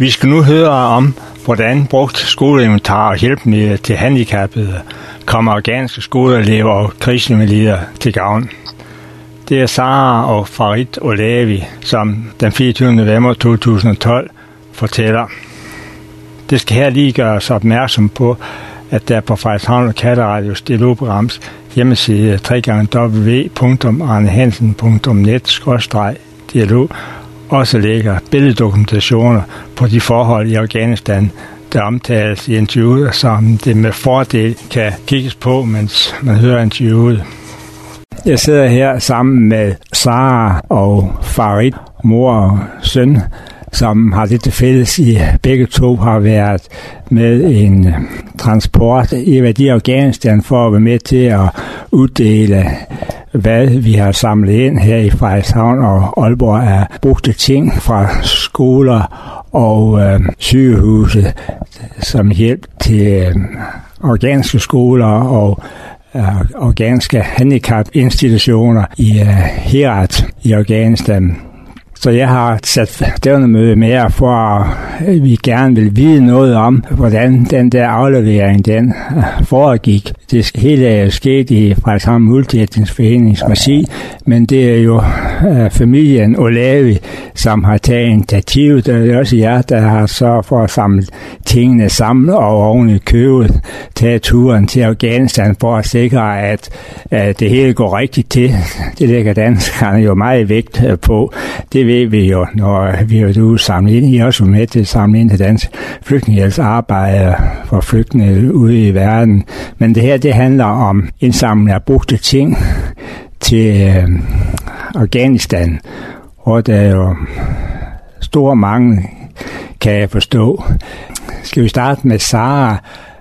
Vi skal nu høre om, hvordan brugt skoleinventar og hjælpemidler til handicappede kommer afghanske skoleelever og krigsinvalider til gavn. Det er Sara og Farid Olavi, som den 24. november 2012 fortæller. Det skal her lige gøres opmærksom på, at der på Frederikshavn Lokalradios dialogprograms hjemmeside www.arnehansen.net/dialog også ligger billeddokumentationer på de forhold i Afghanistan, der omtales i interviewet, som det med fordel kan kigges på, mens man hører interviewet. Jeg sidder her sammen med Sara og Farid, mor og søn, som har det til fælles. Begge to har været med en transport i Værdi Afghanistan for at være med til at uddele, hvad vi har samlet ind her i Frederikshavn og Aalborg af brugte ting fra skoler og sygehuse som hjælp til afghanske skoler og afghanske handicapinstitutioner i Herat i Afghanistan. Så jeg har sat stævnemøde med jer, for at vi gerne vil vide noget om, hvordan den der aflevering den foregik. Det hele er sket i Frederikshavn Multietningsforenings regi, men det er jo familien Olavi, som har taget initiativet. Det er også jer, der har sørget for at samle tingene sammen og oven i købet tage turen til Afghanistan for at sikre, at det hele går rigtigt til. Det lægger danskerne jo meget vægt på. Det ved vi jo, når vi er ude samlet ind. I er også med til at samle ind til dansk flygtningehjælpsarbejde for flygtninge ude i verden. Men det her, det handler om indsamling af brugte ting til Afghanistan. Og der er jo store mangel, kan jeg forstå. Skal vi starte med Sara?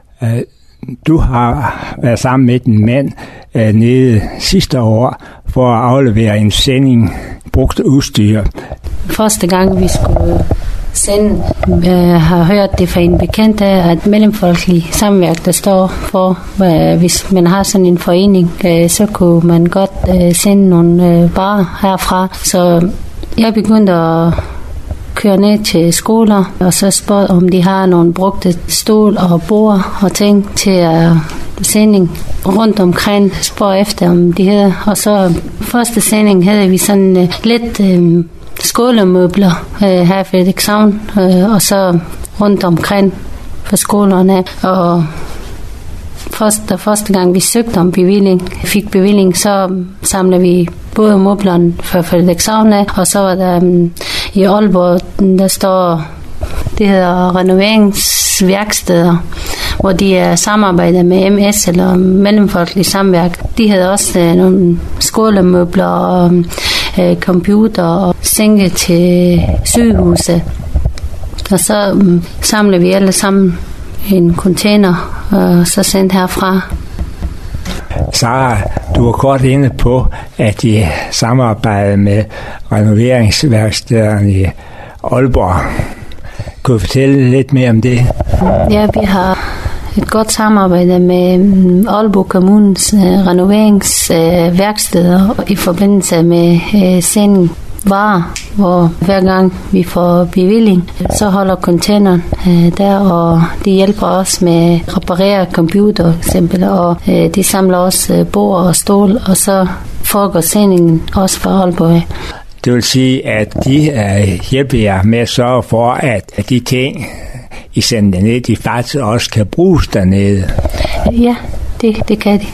Du har været sammen med din mand nede sidste år for at aflevere en sending brugt udstyr. Første gang vi skulle sende, har hørt det fra en bekendt af, at mellemfolkelig samværk, der står for, hvis man har sådan en forening, så kunne man godt sende nogle varer herfra. Så jeg begyndte at køre ned til skoler, og så spørge, om de har nogle brugte stol og bord og ting til sending rundt omkring, spørge efter, om de havde. Og så første sending havde vi sådan lidt skolemøbler her i Frederikshavn, og så rundt omkring på skolerne. Og første gang vi søgte om fik bevilling, så samlede vi både møblerne fra Frederikshavn af, og så var der i Aalborg, der står, det hedder renoveringsværksteder, hvor de er samarbejdet med MS eller Mellemfolkelig Samværk. De havde også nogle skolemøbler og computer og senge til sygehuse. Og så samlede vi alle sammen i en container og så sendt herfra. Sara, du var kort inde på, at I samarbejder med renoveringsværkstederne i Aalborg. Kunne du fortælle lidt mere om det? Ja, vi har et godt samarbejde med Aalborg Kommunes renoveringsværksteder i forbindelse med sending varer, hvor hver gang vi får bevilling, så holder containeren der, og de hjælper os med at reparere computer eksempel, og de samler også bord og stol, og så foregår sendingen også fra Aalborg. Det vil sige, at de hjælper jer med at sørge for, at de ting, I sender dernede, de faktisk også kan bruges dernede. Ja, det kan de.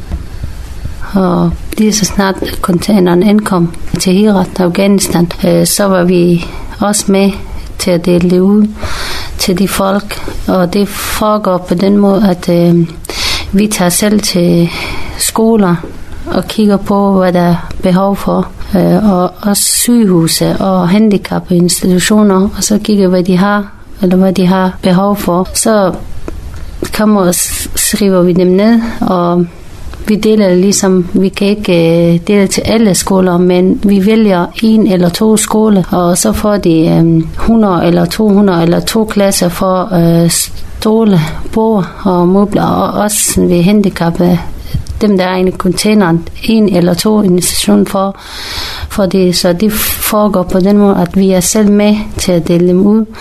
Og lige så snart containeren ankom til Herat, Afghanistan, så var vi også med til at dele det ud til de folk. Og det foregår på den måde, at vi tager selv til skoler og kigger på, hvad der er behov for. Og også sygehuse og handicapinstitutioner, og så kigger, hvad de har, eller hvad de har behov for. Så kommer og skriver vi dem ned, og vi deler ligesom, vi kan ikke dele til alle skoler, men vi vælger 1 eller 2 skoler, og så får de 100 eller 200 eller 2 klasser for stole, bord og møbler, og også ved handicappede, dem der er inde i containeren, 1 eller 2 institutioner for det, så det foregår på den måde, at vi er selv med til at dele dem ud,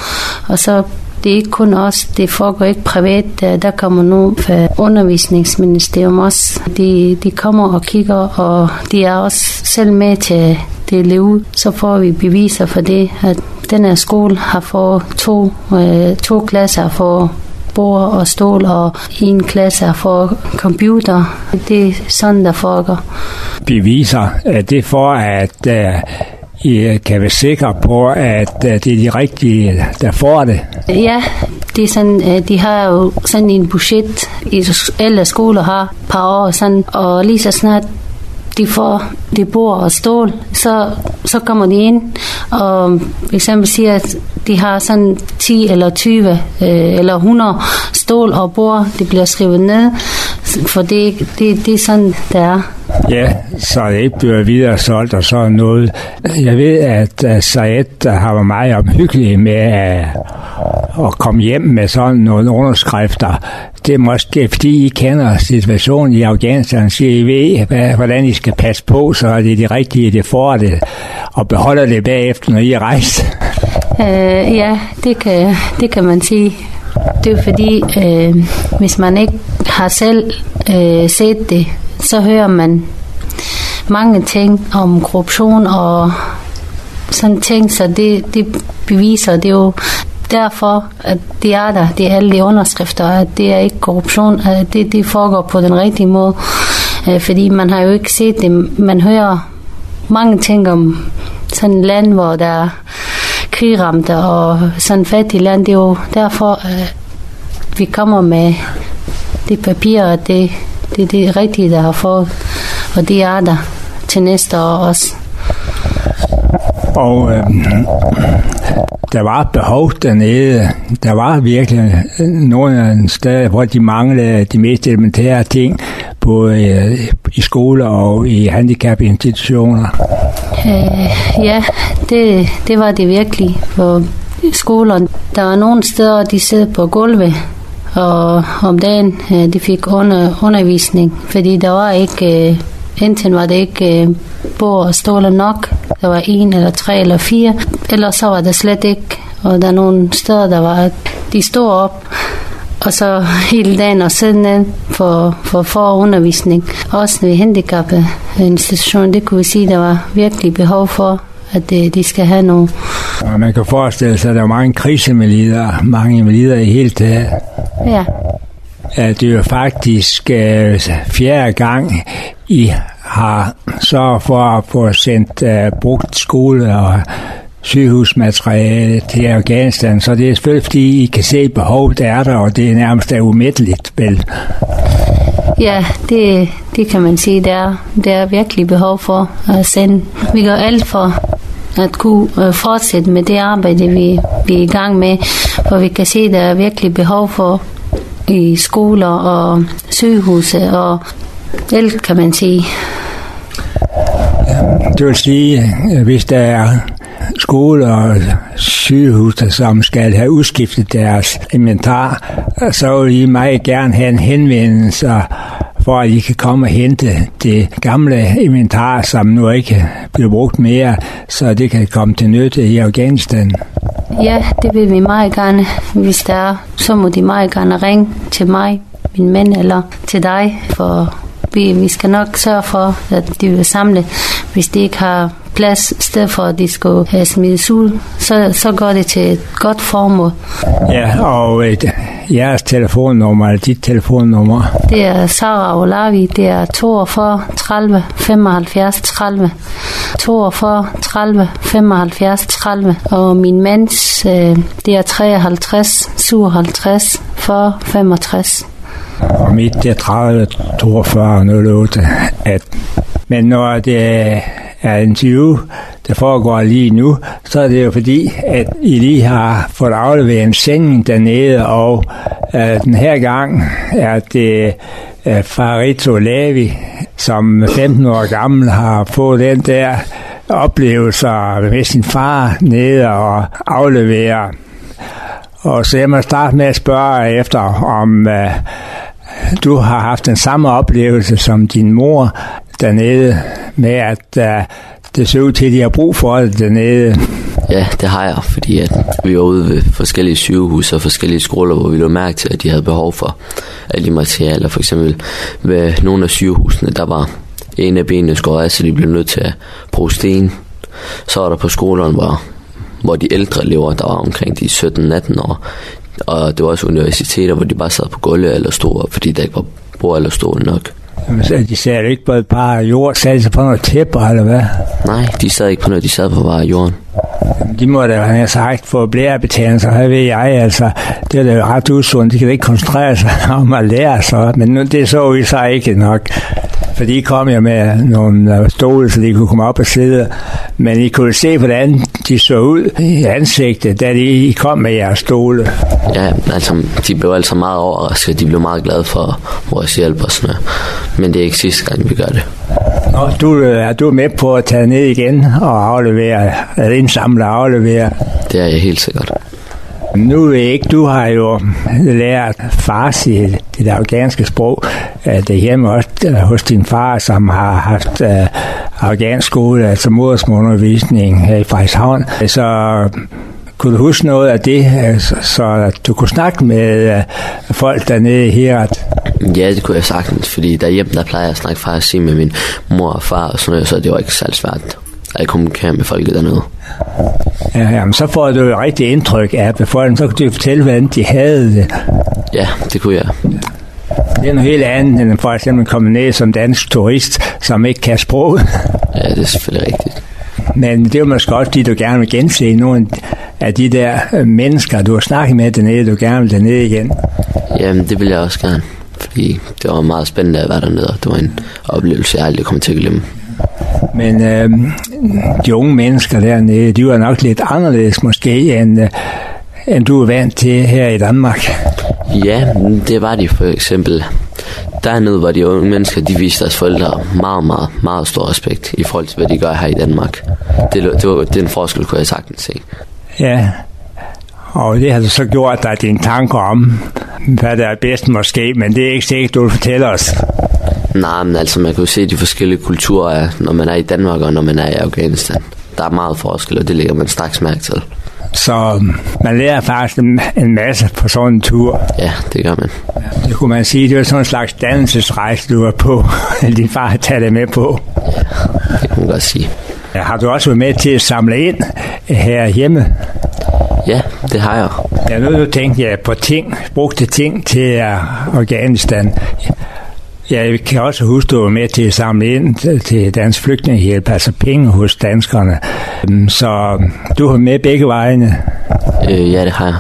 Og så det er ikke kun os, det foregår ikke privat, der kommer nogen fra undervisningsministerium også. De kommer og kigger, og de er også selv med til at dele ud. Så får vi beviser for det, at den her skole har fået to klasser for bord og stol, og en klasse for computer. Det er sådan, der foregår. Beviser, det for, at I kan være sikre på, at det er de rigtige, der får det? Ja, det er sådan, de har jo sådan en budget, alle skoler har par år, sådan, og lige så snart de får det bord og stol, så kommer de ind, og for eksempel siger, at de har sådan 10 eller 20 eller 100 stol og bord, det bliver skrevet ned, for det er sådan, der er. Ja, så det ikke bliver videre solgt og sådan noget. Jeg ved, at Saed har været meget omhyggelig med at komme hjem med sådan nogle underskrifter. Det er måske, fordi I kender situationen i Afghanistan, så I ved, hvordan I skal passe på, så er det de rigtige, det får det, og beholder det bagefter, når I er rejst. Ja, det kan man sige. Det er fordi, hvis man ikke har selv set det, så hører man mange ting om korruption og sådan ting, så det beviser, det er jo derfor, at det er der, det er alle de underskrifter, at det er ikke korruption, at det foregår på den rigtige måde, fordi man har jo ikke set det, man hører mange ting om sådan et land, hvor der er krigramte og sådan et fattigt land, det er jo derfor, vi kommer med det papir, og det er det rigtige, der har fået, og det er der til næste år også. Og der var behov dernede. Der var virkelig nogle steder, hvor de manglede de mest elementære ting, både i skoler og i handicapinstitutioner. Ja, det var det virkelig. For skolerne, der var nogle steder, de sidder på gulvet, og om dagen de fik undervisning, fordi der var ikke, enten var det ikke bord og stole nok, der var 1 eller 3 eller 4, eller så var der slet ikke, og der er nogle steder, der var, de stod op, og så hele dagen og sidde ned for undervisning. Også ved handicapinstitutionen, det kunne vi sige, der var virkelig behov for, at de skal have noget. Og man kan forestille sig, at der er mange mange invalider i hele taget. Ja. Det er jo faktisk 4. gang, I har sørget for at få sendt brugt skole og sygehusmateriale til Afghanistan, så det er selvfølgelig, fordi I kan se behovet der er der, og det er nærmest umætteligt, vel? Ja, det kan man sige, der er virkelig behov for at sende. Vi gør alt for at kunne fortsætte med det arbejde, vi er i gang med, for vi kan se, at der er virkelig behov for i skoler og sygehuse og alt, kan man sige. Det vil sige, hvis der er skoler og sygehus, som skal have udskiftet deres inventar, så vil I meget gerne have en henvendelse, for at I kan komme og hente det gamle inventar, som nu ikke bliver brugt mere, så det kan komme til nytte i Afghanistan. Ja, det vil vi meget gerne. Hvis der er, så må de meget gerne ringe til mig, min mand, eller til dig, for vi skal nok sørge for, at de vil samle. Hvis de ikke har plads, i stedet for at de skal have smidt ud, så går det til et godt formål. Ja, og jeres telefonnummer, eller dit telefonnummer? Det er Sara Olavi, det er 42 30 75 30. 42 30 75 30. Og min mands, det er 53 57 40 65. Og mit, det er 30 42 08 18. Men når det er en interview, der foregår lige nu, så er det jo fordi, at I lige har fået afleveret en sending dernede, og den her gang er det Farid Olavi, som 15 år gammel har fået den der oplevelse med sin far nede og aflevere. Og så jeg må starte med at spørge efter, om du har haft den samme oplevelse som din mor dernede, med at det ser ud til, at de har brug for det dernede. Ja, det har jeg, fordi at vi var ude ved forskellige sygehuse og forskellige skoler, hvor vi lå mærke til, at de havde behov for alle de materialer. For eksempel ved nogle af sygehusene, der var en af benene skåret af, så de blev nødt til at bruge sten. Så var der på skolerne, hvor de ældre elever, der var omkring de 17-18 år, og det var også universiteter, hvor de bare sad på gulve eller stod op, fordi der ikke var bord eller stol nok. De sad ikke på et par jord, sad de på noget tæpper, eller hvad? Nej, de sad ikke på noget, de sad på bare jorden. De må da have sagt for blærebetændelser, her ved jeg, altså, det er da ret usundt, de kan ikke koncentrere sig om at lære sig, men nu, det så vi så ikke nok. For de kom jo med nogle stole, så de kunne komme op og sidde, men I kunne se, hvordan de så ud i ansigtet, da I kom med jeres stole. Ja, altså, de blev altså meget overrasket, de blev meget glade for vores hjælp og sådan noget. Men det er ikke sidste gang, vi gør det. Og du er med på at tage ned igen og aflevere, at indsamle og aflevere? Det er jeg helt sikkert. Nu ved jeg ikke, du har jo lært farsi, det afghanske sprog, det hjemme også hos din far, som har haft afghansk skole, altså modersmålundervisning her i Frederikshavn. Så kunne du huske noget af det, så du kunne snakke med folk dernede i Herat? Ja, det kunne jeg sagtens, fordi derhjemme, der plejer jeg at snakke farsi med min mor og far og sådan noget, så det var ikke særlig svært at kommunikere med folket dernede. Ja, jamen, så får du jo rigtig indtryk af befolkningen, så kunne du fortælle, hvordan de havde det. Ja, det kunne jeg. Det er noget helt andet, end for eksempel at komme ned som dansk turist, som ikke kan sproget. Ja, det er selvfølgelig rigtigt. Men det er jo måske også, fordi du gerne vil gense nogle af de der mennesker, du har snakket med dernede, du gerne vil dernede igen. Jamen, det vil jeg også gerne, fordi det var meget spændende at være dernede, og det var en oplevelse, jeg aldrig kommer til at glemme. Men de unge mennesker dernede, de var nok lidt anderledes måske, end du er vant til her i Danmark. Ja, det var de for eksempel. Dernede var de unge mennesker, de viste deres forældre meget, meget, meget stor respekt i forhold til, hvad de gør her i Danmark. Det er en forskel, kunne jeg sagtens se. Ja, og det har du så gjort dig dine tanker om, hvad der er bedst måske, men det er ikke sikkert, du vil fortælle os. Nej, men altså man kan jo se de forskellige kulturer, når man er i Danmark og når man er i Afghanistan. Der er meget forskel, og det lægger man straks mærke til. Så man lærer faktisk en masse på sådan en tur. Ja, det gør man. Det kunne man sige, det var sådan en slags dannelsesrejse, du var på. Din far har taget det med på. Ja, det kunne man godt sige. Ja, har du også været med til at samle ind her hjemme? Ja, det har jeg. Ja, nu tænkte jeg på brugte ting til Afghanistan. Jeg kan også huske, du var med til at samle ind til Dansk Flygtningehjælp, altså penge hos danskerne. Så du har med begge vejene. Ja, det har jeg.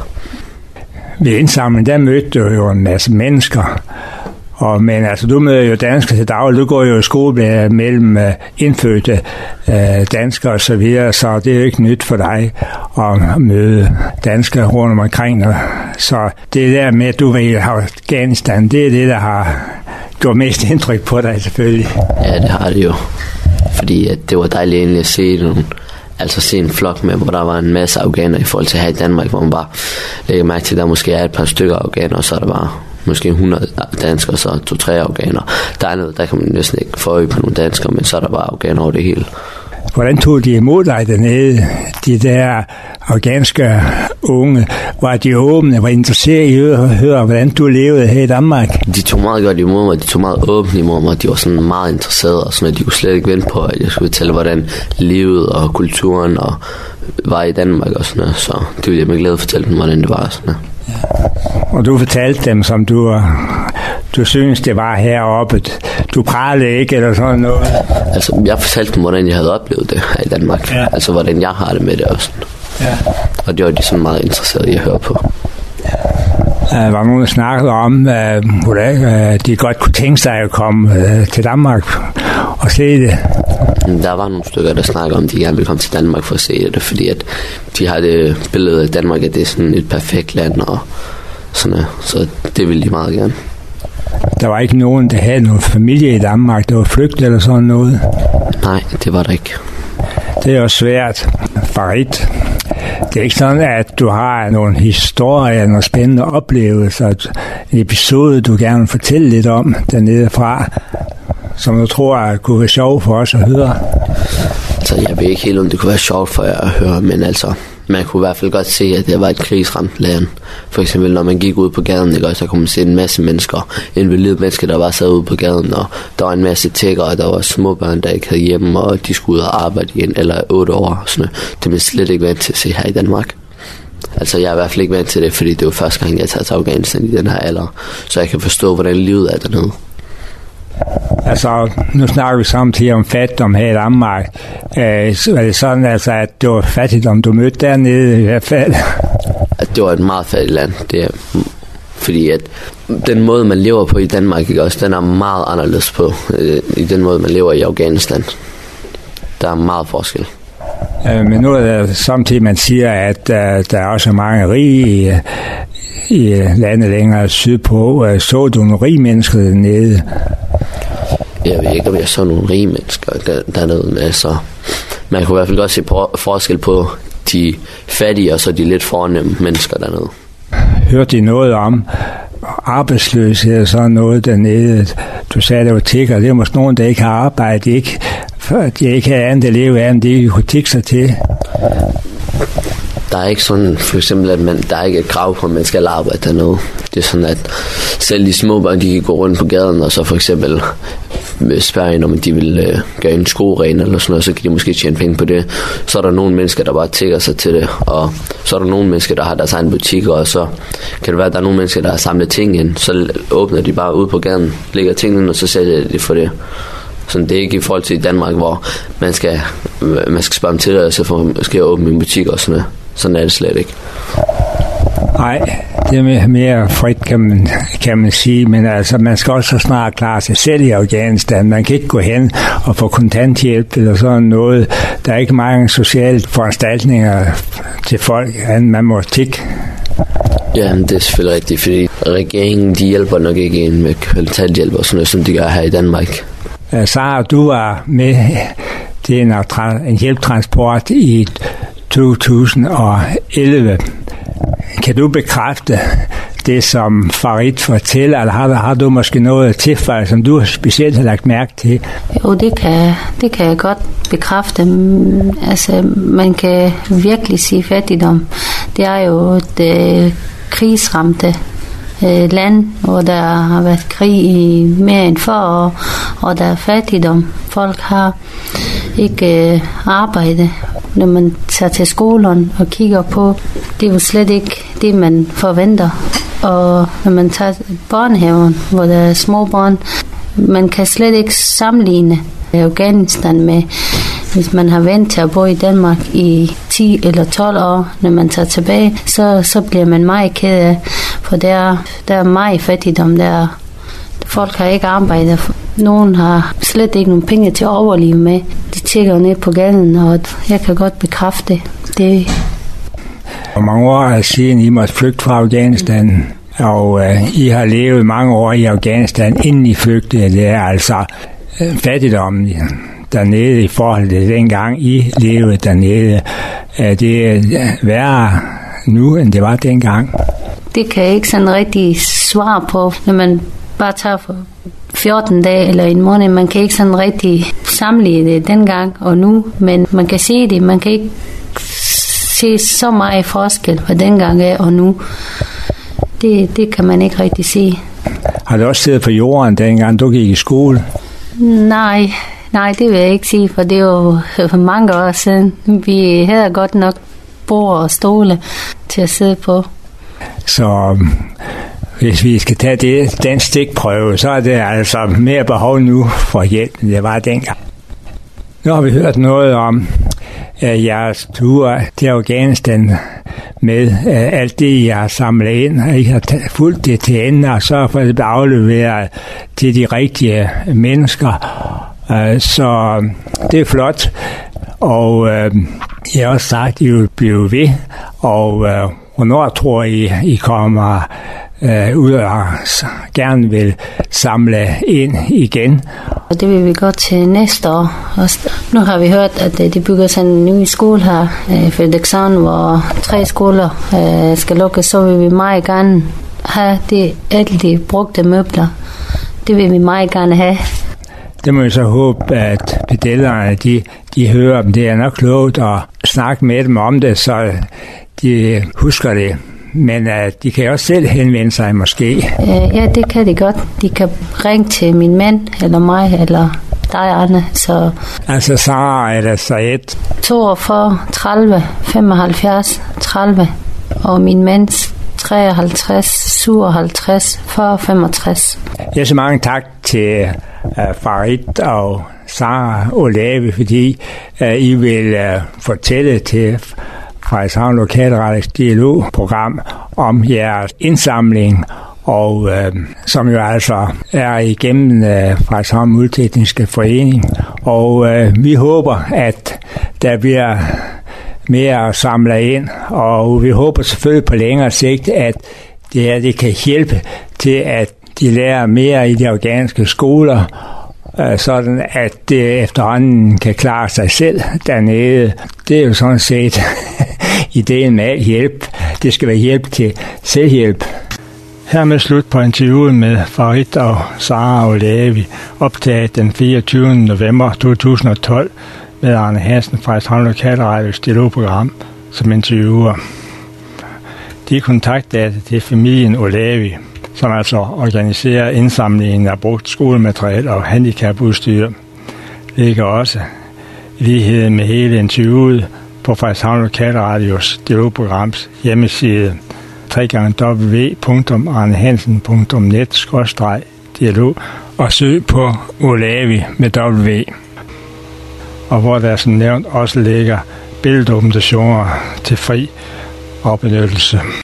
Ved indsamlingen, der mødte du jo en masse mennesker. Men altså, du møder jo danskere til daglig. Du går jo i skole mellem indfødte danskere og så videre, så det er jo ikke nyt for dig at møde danskere rundt omkring. Så det der med, at du var i Afghanistan, det er det, der har gjort mest indtryk på dig selvfølgelig. Ja, det har det jo. Fordi at det var dejligt egentlig at se en flok med, hvor der var en masse afghanere i forhold til her i Danmark, hvor man bare lægger mærke til, at der måske er et par stykker afghanere, og så er der bare måske 100 danskere, så 2-3 afghanere. Der kan man næsten ikke få øje på nogle danskere, men så er der bare afghanere over det hele. Hvordan tog de imod dig dernede, de der afghanske unge? Var de åbne, var interesseret i at høre, hvordan du levede her i Danmark? De tog meget godt imod mig, de tog meget åbent imod mig, de var sådan meget interesserede, og sådan, at de kunne slet ikke vente på, at jeg skulle fortælle, hvordan livet og kulturen og var i Danmark og sådan noget. Så det ville jeg med glæde fortælle dem, hvordan det var. Sådan. Ja. Og du fortalte dem, som du synes, det var heroppe. Du pralede ikke, eller sådan noget? Altså, jeg fortalte dem, hvordan jeg havde oplevet det her i Danmark. Ja. Altså, hvordan jeg har det med det også. Ja. Og det var de sådan meget interesserede i at høre på. Der var nogen, der snakkede om, hvordan de godt kunne tænke sig at komme til Danmark og se det. Der var nogle stykker, der snakkede om, at de gerne ville komme til Danmark for at se det, fordi at de har det billede af Danmark, at det er sådan et perfekt land og sådan noget. Så det ville de meget gerne. Der var ikke nogen, der havde nogen familie i Danmark, der var flygtet eller sådan noget? Nej, det var der ikke. Det er jo svært. Farid, det er ikke sådan, at du har nogle historier, nogle spændende oplevelser, en episode, du gerne vil fortælle lidt om dernede fra? som du tror kunne være sjovt for os at høre? Så jeg ved ikke helt, om det kunne være sjovt for jer at høre, men altså, man kunne i hvert fald godt se, at det var et krigsramt land. For eksempel, når man gik ud på gaden, ikke, så kunne man se en masse mennesker, invalide mennesker, der var sad ude på gaden, og der var en masse tiggere, og der var små børn, der ikke havde hjemme, og de skulle ud og arbejde igen, eller 8 år. Sådan. Det blev slet ikke vant til at se her i Danmark. Altså, jeg er i hvert fald ikke vant til det, fordi det var første gang, jeg tager til Afghanistan i den her alder, så jeg kan forstå, hvordan livet er dernede. Altså, nu snakker vi samtidig om fattigdom her i Danmark. Er det sådan, altså, at det var fattigdom, du mødte dernede i hvert fald? At det var et meget fattigt land. Det er, fordi at den måde, man lever på i Danmark, ikke, også, den er meget anderledes på i den måde, man lever i Afghanistan. Der er meget forskel. Men nu er det samtidig, man siger, at der er også mange rige i landet længere sydpå. Så du nogle rige mennesker dernede? Jeg ved ikke, om jeg så nogle rige mennesker dernede. Altså, man kunne i hvert fald godt se forskel på de fattige og så de lidt fornemme mennesker dernede. Hørte I noget om arbejdsløshed og sådan noget dernede? Du sagde, at det var tiggere. Det er måske nogen, der ikke har arbejdet, de ikke har andet at leve af, end de kunne tigge sig til. Der er ikke sådan, for eksempel, at der er ikke et krav på, at man skal arbejde dernede. Det er sådan, at selv de små børn, de kan gå rundt på gaden, og så for eksempel spørge ind, om de vil gøre en skoren eller sådan noget, så kan de måske tjene penge på det. Så er der nogle mennesker, der bare tigger sig til det, og så er der nogle mennesker, der har deres egen butikker, og så kan det være, at der er nogle mennesker, der har samlet ting ind, så åbner de bare ud på gaden, lægger tingene, og så sælger de for det. Så det er ikke i forhold til Danmark, hvor man skal spørge om tilladelse for at åbne en butik og sådan noget. Sådan er det slet ikke. Nej, det er mere frit, kan man sige, men altså, man skal også snart klare sig selv i Afghanistan. Man kan ikke gå hen og få kontanthjælp eller sådan noget. Der er ikke mange sociale foranstaltninger til folk, end man må tigge. Ja, det er selvfølgelig rigtigt, fordi regeringen, de hjælper nok ikke en med kontanthjælp og sådan noget, som de gør her i Danmark. Sara, du var med til en hjælptransport i 2011. Kan du bekræfte det, som Farid fortæller, eller har du måske noget tilfælde, som du specielt har lagt mærke til? Jo, det kan jeg godt bekræfte. Altså, man kan virkelig sige fattigdom. Det er jo et krigsramte land, hvor der har været krig i mere end 40 år, og der er fattigdom. Folk har ikke arbejde. Når man tager til skolen og kigger på, det er jo slet ikke det, man forventer. Og når man tager børnehaven, hvor der er små børn, man kan slet ikke sammenligne Afghanistan med, hvis man har vendt til at bo i Danmark i 10 eller 12 år, når man tager tilbage, så bliver man meget ked af, for der er meget fattigdom der. Folk har ikke arbejdet. Nogen har slet ikke nogen penge til at overleve med. De tigger ned på gaden, og jeg kan godt bekræfte det. Hvor mange år siden I måtte flygte fra Afghanistan, og I har levet mange år i Afghanistan, inden I flygtede. Det er altså fattigdommen dernede i forhold til dengang I levede dernede. Er det værre nu, end det var dengang? Det kan jeg ikke sådan rigtig svare på, når man bare tager for 14 dage eller en måned. Man kan ikke sådan rigtig sammenligne det dengang og nu, men man kan se det. Man kan ikke se så meget forskel på dengang og nu. Det kan man ikke rigtig se. Har du også siddet på jorden dengang du gik i skole? Nej, det vil jeg ikke sige, for det er jo for mange år siden. Vi havde godt nok bord og stole til at sidde på. Så hvis vi skal tage den stikprøve, så er det altså mere behov nu for hjælp, end det var dengang. Nu har vi hørt noget om jeres tur til Afghanistan med alt det, I har samlet ind, og I har fulgt det til ende, og så for at det bliver afleveret til de rigtige mennesker. Så det er flot, og I har også sagt, at I vil blive ved, og hvornår tror I kommer ud og gerne vil samle ind igen? Og det vil vi godt til næste år. Nu har vi hørt, at de bygger sådan en ny skole her, Frederikshavn, hvor 3 skoler skal lukkes. Så vil vi meget gerne have alle de brugte møbler. Det vil vi meget gerne have. Det må vi så håbe, at pedellerne, de hører dem. Det er nok klogt at snakke med dem om det, så de husker det. Men de kan også selv henvende sig måske. Ja, det kan de godt. De kan ringe til min mand, eller mig, eller dig, Arne. Så altså Sara eller Said. 42 30 75 30. Og min mands 53 57 40 65. Ja, så mange tak til Farid og Sara Olavi, fordi I vil fortælle til Frederikshavn Lokalradios dialogprogram om jeres indsamling, og som jo altså er igennem Frederikshavn Multietniske Forening. Og vi håber, at der bliver mere at samle ind, og vi håber selvfølgelig på længere sigt, at det kan hjælpe til, at de lærer mere i de afghanske skoler, sådan at det efterhånden kan klare sig selv dernede. Det er jo sådan set ideen med al hjælp. Det skal være hjælp til selvhjælp. Hermed slut på interviewet med Farid og Sara Olavi, optaget den 24. november 2012 med Arne Hansen fra Frederikshavn Lokalradios dialogprogram som interviewer. De kontaktdata til familien Olavi, som altså organiserer indsamlingen af brugt skolemateriel og handicapudstyr, ligger også i lighed med hele interviewet på Frederikshavn Lokalradios dialogprograms hjemmeside www.arnehansen.net/dialog og søg på Olavi med W, og hvor der som nævnt også ligger billeddokumentationer til fri opbenyttelse.